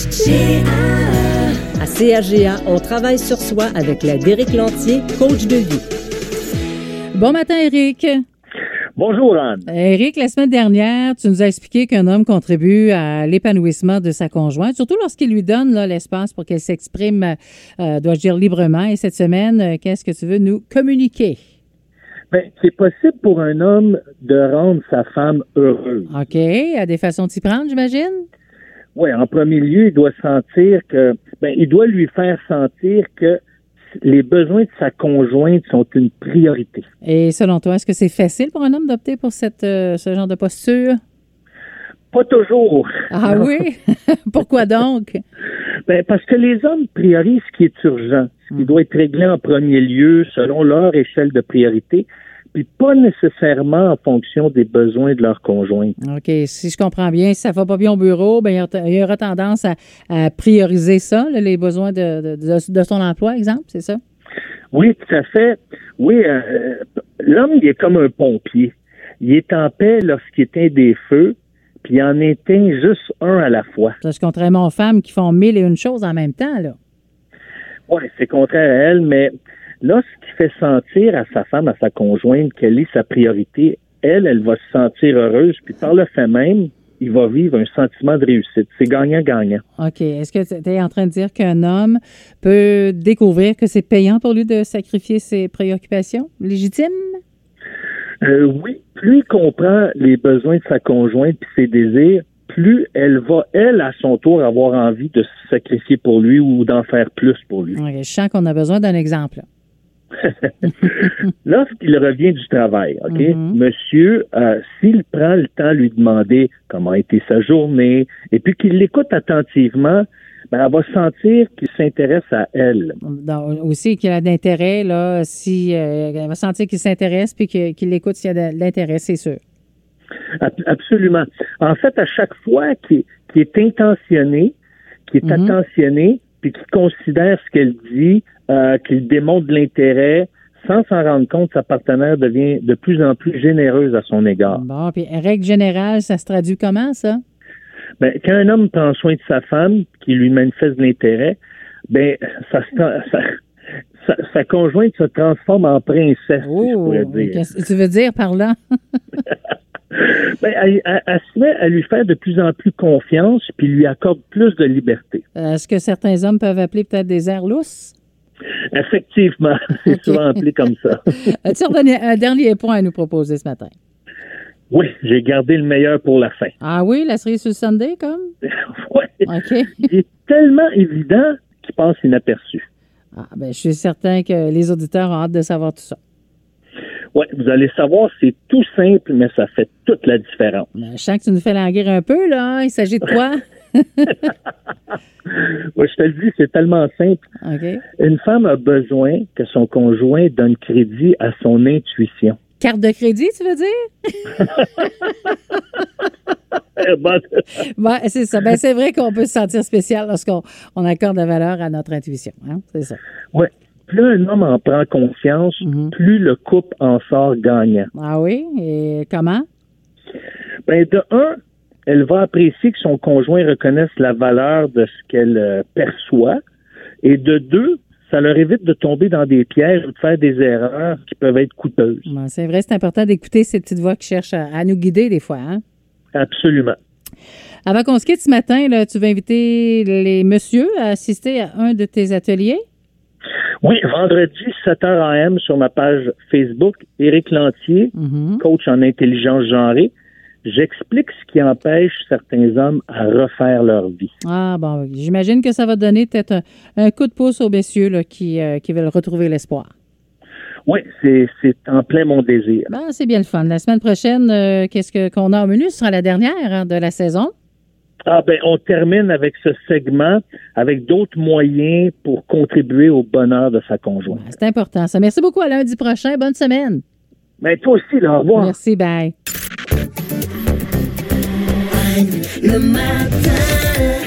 À CRGA, on travaille sur soi avec l'aide d'Éric Lantier, coach de vie. Bon matin, Éric. Bonjour, Anne. Éric, la semaine dernière, tu nous as expliqué qu'un homme contribue à l'épanouissement de sa conjointe, surtout lorsqu'il lui donne là, l'espace pour qu'elle s'exprime, dois-je dire, librement. Et cette semaine, qu'est-ce que tu veux nous communiquer? Ben, c'est possible pour un homme de rendre sa femme heureuse. OK. À des façons de s'y prendre, j'imagine? Oui, en premier lieu, il doit sentir que, il doit lui faire sentir que les besoins de sa conjointe sont une priorité. Et selon toi, est-ce que c'est facile pour un homme d'opter pour ce genre de posture? Pas toujours. Ah non. Oui? Pourquoi donc? Parce que les hommes priorisent ce qui est urgent, ce qui doit être réglé en premier lieu selon leur échelle de priorité, puis pas nécessairement en fonction des besoins de leur conjointe. OK. Si je comprends bien, si ça va pas bien au bureau, il y aura tendance à prioriser ça, là, les besoins de son emploi, exemple, c'est ça? Oui, tout à fait. Oui, l'homme, il est comme un pompier. Il est en paix lorsqu'il éteint des feux, puis il en éteint juste un à la fois. Ça, c'est contrairement aux femmes qui font 1001 choses en même temps, là. Oui, c'est contraire à elle, mais là, ce qui fait sentir à sa femme, à sa conjointe, qu'elle est sa priorité, elle va se sentir heureuse, puis par le fait même, il va vivre un sentiment de réussite. C'est gagnant-gagnant. OK. Est-ce que tu es en train de dire qu'un homme peut découvrir que c'est payant pour lui de sacrifier ses préoccupations légitimes? Oui, plus il comprend les besoins de sa conjointe et ses désirs, plus elle va, à son tour, avoir envie de se sacrifier pour lui ou d'en faire plus pour lui. Okay, je sens qu'on a besoin d'un exemple. Lorsqu'il revient du travail, OK, monsieur, s'il prend le temps de lui demander comment a été sa journée et puis qu'il l'écoute attentivement, elle va sentir qu'il s'intéresse à elle. Donc, aussi qu'il a d'intérêt, là, si elle va sentir qu'il s'intéresse puis qu'il l'écoute s'il y a de l'intérêt, c'est sûr. Absolument. En fait, à chaque fois qu'il est intentionné, qu'il est attentionné, puis qu'il considère ce qu'elle dit, qu'il démontre de l'intérêt, sans s'en rendre compte, sa partenaire devient de plus en plus généreuse à son égard. Bon, puis règle générale, ça se traduit comment, ça? Quand un homme prend soin de sa femme, qui lui manifeste de l'intérêt, sa conjointe se transforme en princesse, si je pourrais dire. Qu'est-ce que tu veux dire par là? Elle se met à lui faire de plus en plus confiance puis lui accorde plus de liberté. Est-ce que certains hommes peuvent appeler peut-être des airs lousses? Effectivement, c'est souvent appelé comme ça. As-tu un dernier point à nous proposer ce matin? Oui, j'ai gardé le meilleur pour la fin. Ah oui, la cerise sur le sundae, comme? Oui. OK. Il est tellement évident qu'il passe inaperçu. Je suis certain que les auditeurs ont hâte de savoir tout ça. Oui, vous allez savoir, c'est tout simple, mais ça fait toute la différence. Je sens que tu nous fais languir un peu, là. Il s'agit de quoi? Oui, je te le dis, c'est tellement simple. Okay. Une femme a besoin que son conjoint donne crédit à son intuition. Carte de crédit, tu veux dire? C'est ça. C'est vrai qu'on peut se sentir spécial lorsqu'on accorde la valeur à notre intuition. Hein? C'est ça. Oui. Plus un homme en prend conscience, plus le couple en sort gagnant. Ah oui? Et comment? De un, elle va apprécier que son conjoint reconnaisse la valeur de ce qu'elle perçoit. Et de deux, ça leur évite de tomber dans des pièges ou de faire des erreurs qui peuvent être coûteuses. C'est vrai, c'est important d'écouter ces petites voix qui cherchent à nous guider des fois. Hein? Absolument. Avant qu'on se quitte ce matin, là, tu vas inviter les messieurs à assister à un de tes ateliers? Oui, vendredi, 7h AM sur ma page Facebook, Éric Lantier, coach en intelligence genrée. J'explique ce qui empêche certains hommes à refaire leur vie. Ah bon, j'imagine que ça va donner peut-être un coup de pouce aux messieurs là, qui veulent retrouver l'espoir. Oui, c'est en plein mon désir. C'est bien le fun. La semaine prochaine, qu'est-ce qu'on a au menu? Ce sera la dernière de la saison. On termine avec ce segment, avec d'autres moyens pour contribuer au bonheur de sa conjointe. C'est important, ça. Merci beaucoup. À lundi prochain. Bonne semaine. Toi aussi, là, au revoir. Merci, bye. Le matin